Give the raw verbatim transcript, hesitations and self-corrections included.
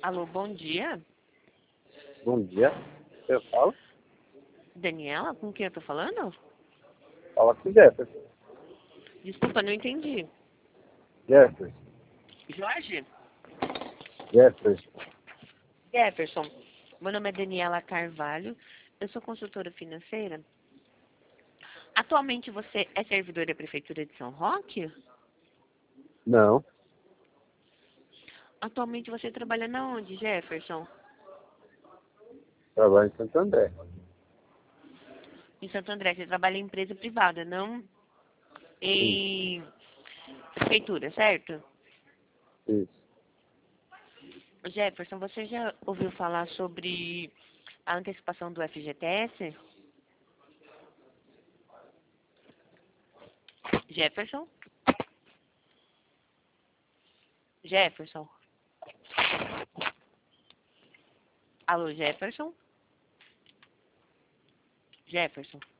Alô, bom dia. Bom dia. Eu falo? Daniela, com quem eu tô falando? Fala com Jefferson. Desculpa, não entendi. Jefferson. Jorge? Jefferson. Jefferson. Meu nome é Daniela Carvalho. Eu sou consultora financeira. Atualmente você é servidor da Prefeitura de São Roque? Não. Atualmente você trabalha na onde, Jefferson? Trabalho em Santo André. Em Santo André. Você trabalha em empresa privada, não Isso. em prefeitura, certo? Isso. Jefferson, você já ouviu falar sobre a antecipação do F G T S? Jefferson? Jefferson? Alô, Jefferson? Jefferson?